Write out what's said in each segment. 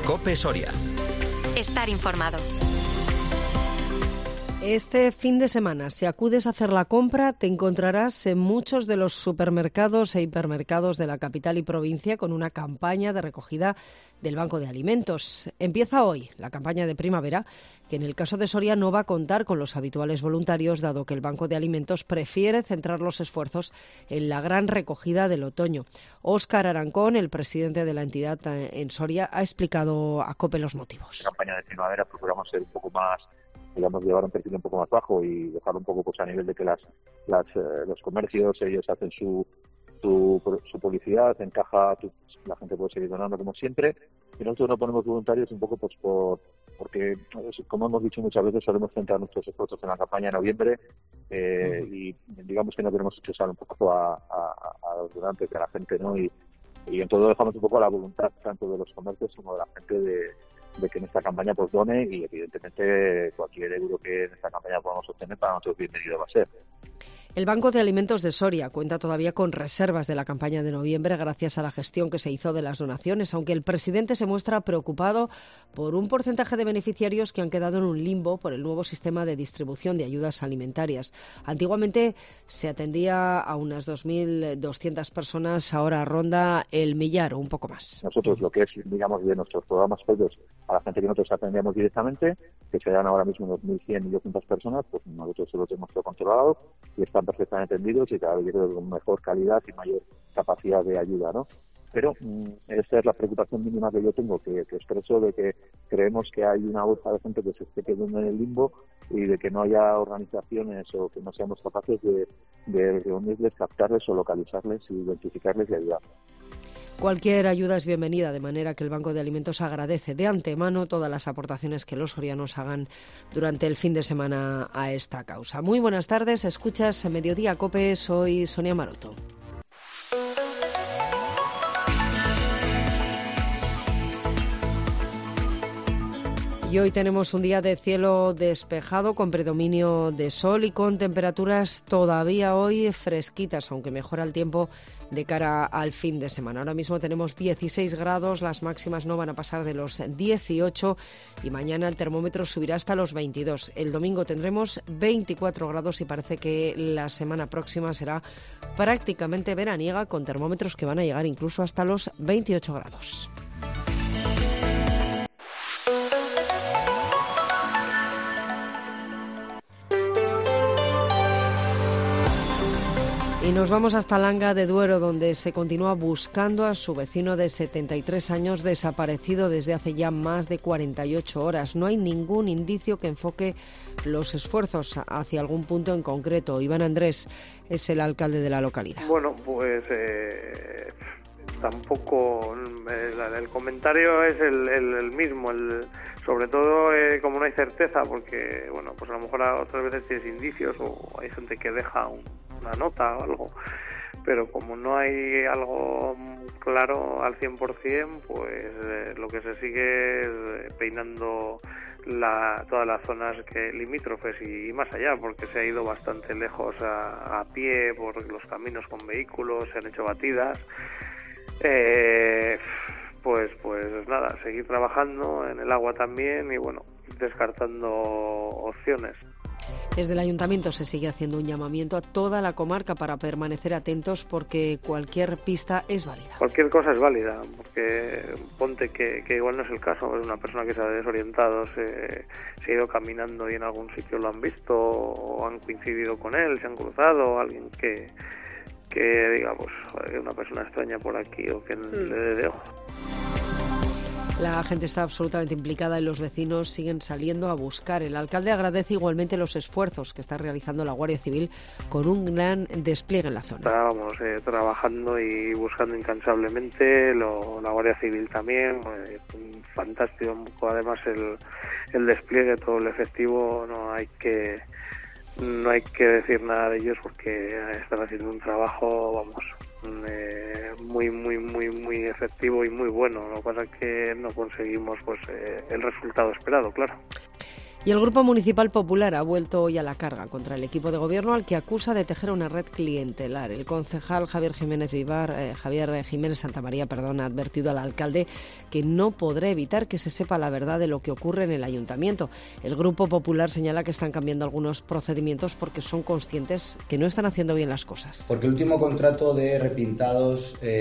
COPE Soria. Estar informado. Este fin de semana, si acudes a hacer la compra, te encontrarás en muchos de los supermercados e hipermercados de la capital y provincia con una campaña de recogida del Banco de Alimentos. Empieza hoy la campaña de primavera, que en el caso de Soria no va a contar con los habituales voluntarios, dado que el Banco de Alimentos prefiere centrar los esfuerzos en la gran recogida del otoño. Óscar Arancón, el presidente de la entidad en Soria, ha explicado a COPE los motivos. La campaña de primavera procuramos ser un poco más, digamos, llevar un perfil un poco más bajo y dejarlo un poco pues a nivel de que los comercios, ellos hacen su publicidad, encaja, la gente puede seguir donando como siempre, y nosotros no ponemos voluntarios un poco pues porque, como hemos dicho muchas veces, solemos centrar nuestros esfuerzos en la campaña de noviembre y digamos que no queremos echar un poco a los donantes, de la gente, ¿no? Y en todo dejamos un poco a la voluntad tanto de los comercios como de la gente de que en esta campaña pues done, y evidentemente cualquier euro que en esta campaña podamos obtener para nosotros bienvenido va a ser. El Banco de Alimentos de Soria cuenta todavía con reservas de la campaña de noviembre gracias a la gestión que se hizo de las donaciones, aunque el presidente se muestra preocupado por un porcentaje de beneficiarios que han quedado en un limbo por el nuevo sistema de distribución de ayudas alimentarias. Antiguamente se atendía a unas 2.200 personas, ahora ronda el millar o un poco más. Nosotros lo que es, digamos, de nuestros programas previos a la gente que nosotros atendemos directamente, que se dan ahora mismo unos 1.100, 1.200 personas, pues nosotros se los hemos controlado y están perfectamente entendidos y cada vez con mejor calidad y mayor capacidad de ayuda, ¿no? Pero esta es la preocupación mínima que yo tengo, que expreso, de que creemos que hay una bolsa de gente que se esté quedando en el limbo y de que no haya organizaciones o que no seamos capaces de reunirles, captarles o localizarles, identificarles y ayudarles. Cualquier ayuda es bienvenida, de manera que el Banco de Alimentos agradece de antemano todas las aportaciones que los sorianos hagan durante el fin de semana a esta causa. Muy buenas tardes, escuchas Mediodía COPE, soy Sonia Maroto. Y hoy tenemos un día de cielo despejado con predominio de sol y con temperaturas todavía hoy fresquitas, aunque mejora el tiempo de cara al fin de semana. Ahora mismo tenemos 16 grados, las máximas no van a pasar de los 18 y mañana el termómetro subirá hasta los 22. El domingo tendremos 24 grados y parece que la semana próxima será prácticamente veraniega, con termómetros que van a llegar incluso hasta los 28 grados. Y nos vamos hasta Langa de Duero, donde se continúa buscando a su vecino de 73 años desaparecido desde hace ya más de 48 horas. No hay ningún indicio que enfoque los esfuerzos hacia algún punto en concreto. Iván Andrés es el alcalde de la localidad. Bueno, pues tampoco el comentario es el mismo, sobre todo como no hay certeza, porque bueno, pues a lo mejor otras veces tienes indicios o hay gente que deja una nota o algo, pero como no hay algo claro al 100%, pues lo que se sigue es peinando todas las zonas limítrofes y más allá, porque se ha ido bastante lejos a pie por los caminos con vehículos, se han hecho batidas. Pues nada, seguir trabajando en el agua también y bueno, descartando opciones. Desde el Ayuntamiento se sigue haciendo un llamamiento a toda la comarca para permanecer atentos, porque cualquier pista es válida. Cualquier cosa es válida, porque ponte que igual no es el caso, es una persona que se ha desorientado, se ha ido caminando y en algún sitio lo han visto o han coincidido con él, se han cruzado, alguien que diga, pues, joder, una persona extraña por aquí o que le dé ojo. La gente está absolutamente implicada y los vecinos siguen saliendo a buscar. El alcalde agradece igualmente los esfuerzos que está realizando la Guardia Civil con un gran despliegue en la zona. Estábamos trabajando y buscando incansablemente, la Guardia Civil también, fantástico. Además el despliegue, todo el efectivo, no hay que decir nada de ellos porque están haciendo un trabajo, vamos, muy efectivo y muy bueno. Lo que pasa es que no conseguimos el resultado esperado, claro. Y el Grupo Municipal Popular ha vuelto hoy a la carga contra el equipo de gobierno al que acusa de tejer una red clientelar. El concejal Javier Jiménez Santamaría, ha advertido al alcalde que no podrá evitar que se sepa la verdad de lo que ocurre en el ayuntamiento. El Grupo Popular señala que están cambiando algunos procedimientos porque son conscientes que no están haciendo bien las cosas. Porque el último contrato de repintado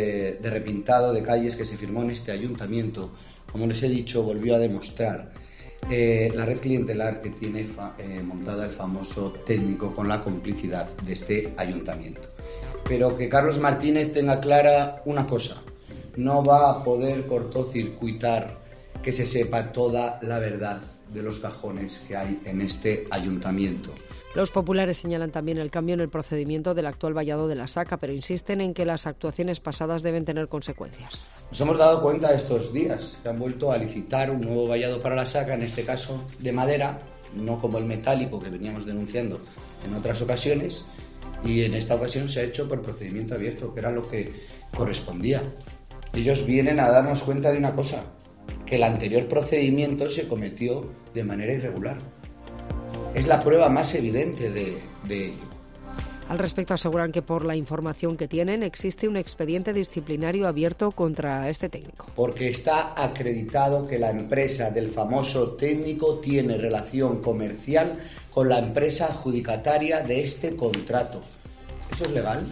de calles que se firmó en este ayuntamiento, como les he dicho, volvió a demostrar la red clientelar que tiene montada el famoso técnico con la complicidad de este ayuntamiento. Pero que Carlos Martínez tenga clara una cosa: no va a poder cortocircuitar que se sepa toda la verdad de los cajones que hay en este ayuntamiento. Los populares señalan también el cambio en el procedimiento del actual vallado de la Saca, pero insisten en que las actuaciones pasadas deben tener consecuencias. Nos hemos dado cuenta estos días que han vuelto a licitar un nuevo vallado para la Saca, en este caso de madera, no como el metálico que veníamos denunciando en otras ocasiones, y en esta ocasión se ha hecho por procedimiento abierto, que era lo que correspondía. Ellos vienen a darnos cuenta de una cosa: que el anterior procedimiento se cometió de manera irregular. Es la prueba más evidente de ello. Al respecto, aseguran que por la información que tienen existe un expediente disciplinario abierto contra este técnico. Porque está acreditado que la empresa del famoso técnico tiene relación comercial con la empresa adjudicataria de este contrato. ¿Eso es legal?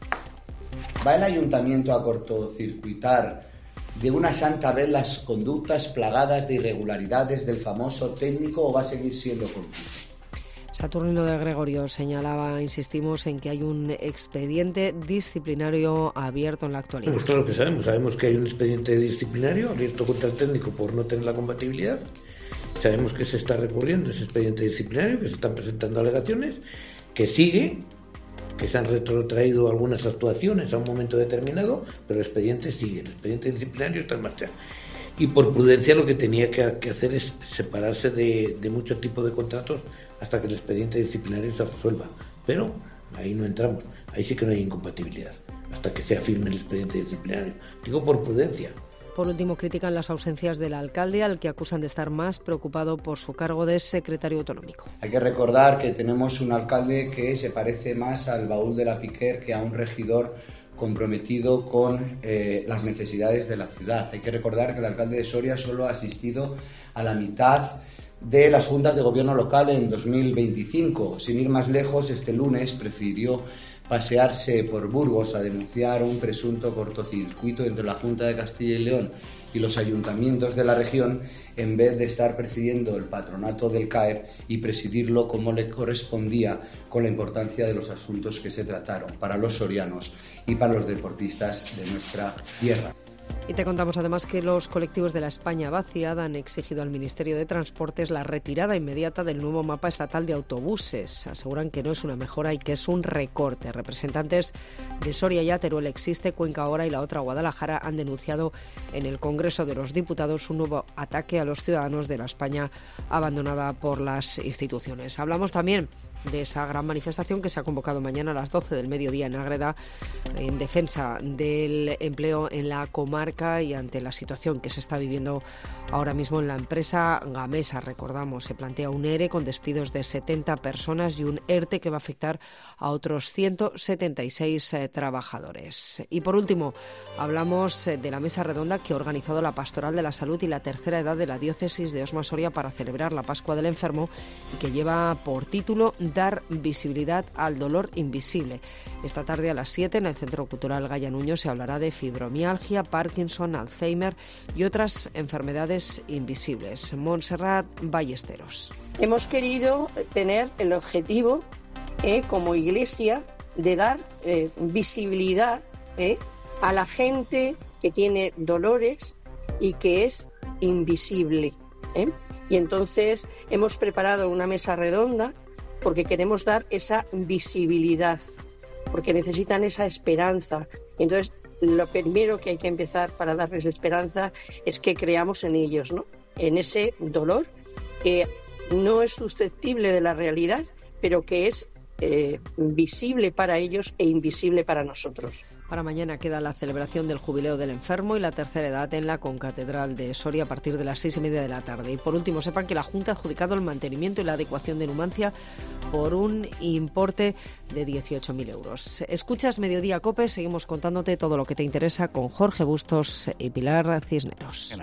¿Va el ayuntamiento a cortocircuitar de una santa vez las conductas plagadas de irregularidades del famoso técnico o va a seguir siendo cómplice? Saturnino de Gregorio señalaba, insistimos, en que hay un expediente disciplinario abierto en la actualidad. Pues claro que sabemos que hay un expediente disciplinario abierto contra el técnico por no tener la compatibilidad. Sabemos que se está recurriendo ese expediente disciplinario, que se están presentando alegaciones, que sigue, que se han retrotraído algunas actuaciones a un momento determinado, pero el expediente sigue, el expediente disciplinario está en marcha. Y por prudencia lo que tenía que hacer es separarse de muchos tipos de contratos hasta que el expediente disciplinario se resuelva. Pero ahí no entramos, ahí sí que no hay incompatibilidad, hasta que se firme el expediente disciplinario. Digo por prudencia. Por último, critican las ausencias del alcalde, al que acusan de estar más preocupado por su cargo de secretario autonómico. Hay que recordar que tenemos un alcalde que se parece más al baúl de la Piquer que a un regidor comprometido con las necesidades de la ciudad. Hay que recordar que el alcalde de Soria solo ha asistido a la mitad de las juntas de gobierno local en 2025. Sin ir más lejos, este lunes prefirió pasearse por Burgos a denunciar un presunto cortocircuito entre la Junta de Castilla y León y los ayuntamientos de la región, en vez de estar presidiendo el patronato del CAEP y presidirlo como le correspondía, con la importancia de los asuntos que se trataron para los sorianos y para los deportistas de nuestra tierra. Y te contamos además que los colectivos de la España vaciada han exigido al Ministerio de Transportes la retirada inmediata del nuevo mapa estatal de autobuses. Aseguran que no es una mejora y que es un recorte. Representantes de Soria y Teruel Existe, Cuenca Ahora y la otra Guadalajara han denunciado en el Congreso de los Diputados un nuevo ataque a los ciudadanos de la España abandonada por las instituciones. Hablamos también de esa gran manifestación que se ha convocado mañana a las 12 del mediodía en Ágreda en defensa del empleo en la comarca y ante la situación que se está viviendo ahora mismo en la empresa Gamesa. Recordamos, se plantea un ERE con despidos de 70 personas y un ERTE que va a afectar a otros 176 trabajadores. Y por último, hablamos de la mesa redonda que ha organizado la Pastoral de la Salud y la Tercera Edad de la Diócesis de Osma Soria para celebrar la Pascua del Enfermo y que lleva por título Dar visibilidad al dolor invisible. Esta tarde a las 7 en el Centro Cultural Gaya Nuño se hablará de fibromialgia, Parkinson, Alzheimer y otras enfermedades invisibles. Montserrat Ballesteros. Hemos querido tener el objetivo como Iglesia de dar visibilidad a la gente que tiene dolores y que es invisible. Y entonces hemos preparado una mesa redonda porque queremos dar esa visibilidad, porque necesitan esa esperanza. Entonces, lo primero que hay que empezar para darles esperanza es que creamos en ellos, ¿no? En ese dolor que no es susceptible de la realidad, pero que es visible para ellos e invisible para nosotros. Para mañana queda la celebración del Jubileo del Enfermo y la tercera edad en la Concatedral de Soria a partir de las 6:30 de la tarde. Y por último, sepan que la Junta ha adjudicado el mantenimiento y la adecuación de Numancia por un importe de 18.000 euros. Escuchas Mediodía COPE, seguimos contándote todo lo que te interesa con Jorge Bustos y Pilar Cisneros.